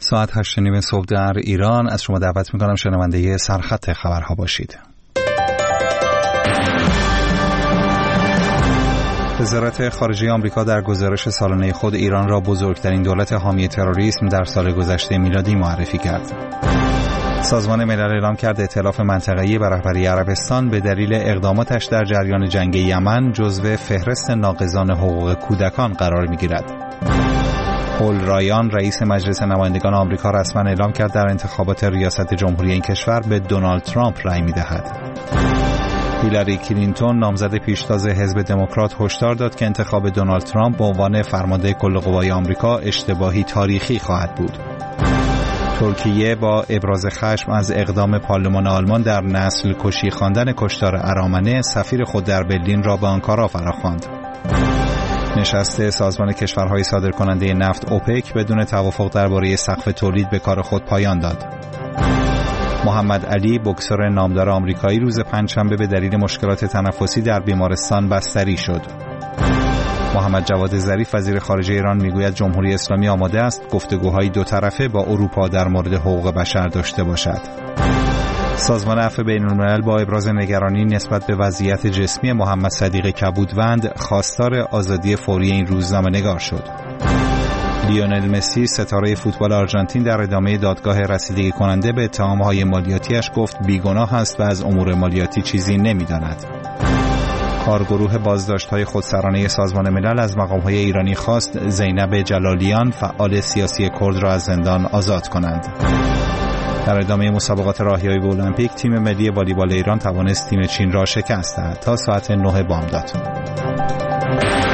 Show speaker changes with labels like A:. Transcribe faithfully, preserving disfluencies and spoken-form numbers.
A: ساعت هشت و نیم صبح در ایران. از شما دعوت میکنم شنونده سرخط خبرها باشید. وزارت خارجه آمریکا در گزارش سالانه خود ایران را بزرگترین دولت حامی تروریسم در سال گذشته میلادی معرفی کرد. سازمان ملل اعلام کرد ائتلاف منطقه‌ای به رهبری عربستان به دلیل اقداماتش در جریان جنگ یمن جزو فهرست ناقضان حقوق کودکان قرار می‌گیرد. پول رایان رئیس مجلس نمایندگان آمریکا رسما اعلام کرد در انتخابات ریاست جمهوری این کشور به دونالد ترامپ رأی می‌دهد. هیلاری کلینتون نامزد پیشتاز حزب دموکرات هشدار داد که انتخاب دونالد ترامپ به عنوان فرمانده کل قوای آمریکا اشتباهی تاریخی خواهد بود. ترکیه با ابراز خشم از اقدام پارلمان آلمان در نسل کشی خواندن کشتار ارامنه سفیر خود در برلین را به آنکارا فراخواند. نشست سازمان کشورهای صادرکننده نفت اوپک بدون توافق درباره سقف تولید به کار خود پایان داد. محمد علی بوکسور نامدار آمریکایی روز پنجشنبه به دلیل مشکلات تنفسی در بیمارستان بستری شد. محمد جواد ظریف وزیر خارجه ایران میگوید جمهوری اسلامی آماده است گفتگوهای دو طرفه با اروپا در مورد حقوق بشر داشته باشد. سازمان عفو بین‌الملل با ابراز نگرانی نسبت به وضعیت جسمی محمد صدیق کبودوند خواستار آزادی فوری این روزنامه‌نگار شد. لیونل مسی ستاره فوتبال آرژانتین در ادامه دادگاه رسیدگی کننده به اتهام‌های مالیاتیش گفت بیگناه است و از امور مالیاتی چیزی نمی‌داند. کارگروه بازداشت‌های خودسرانه سازمان ملل از مقام‌های ایرانی خواست زینب جلالیان فعال سیاسی کرد را از زندان آزاد کنند. در ادامه مسابقات راهیایی به المپیک تیم ملی والیبال ایران توانست تیم چین را شکست دهد. تا ساعت نه بامداد.